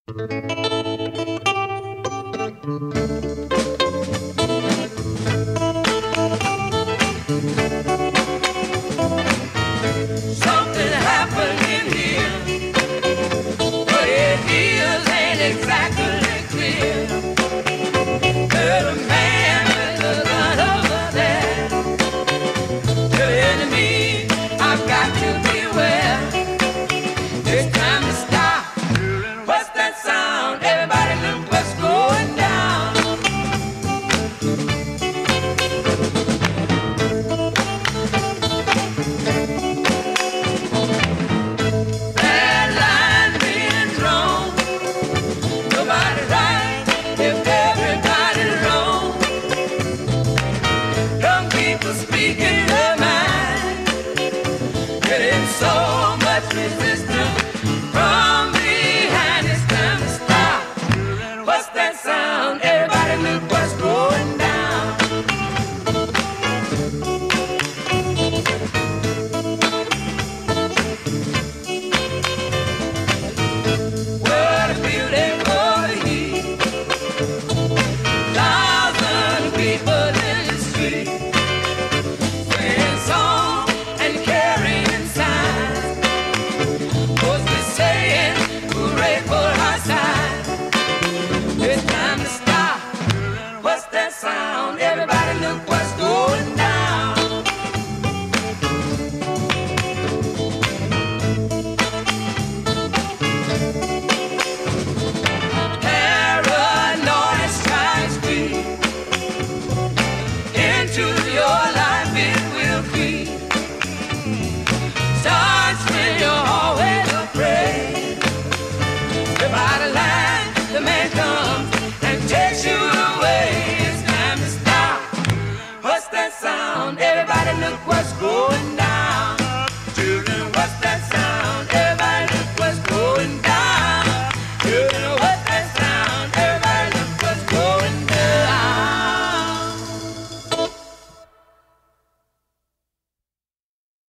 Something happened in here, but it is ain't exactly clear. There's a man with a gun over there telling me I've got to beware. It's time to stop. What's that sound? Everybody look what's going down. Bad line being drawn. Nobody right if everybody's wrong. Young people speaking their mind, getting so much resistance from behind. It's time to stop. What's that sound? Everybody look what's going down. What a beautiful heat. Thousand people in the street, singing songs and carrying signs, mostly saying hooray for our side. It's time to stop. What's that sound? Everybody look what's going down. Paranoid strikes me. Into your life it will creep. Starts when you're always afraid. Step out of line, the man comes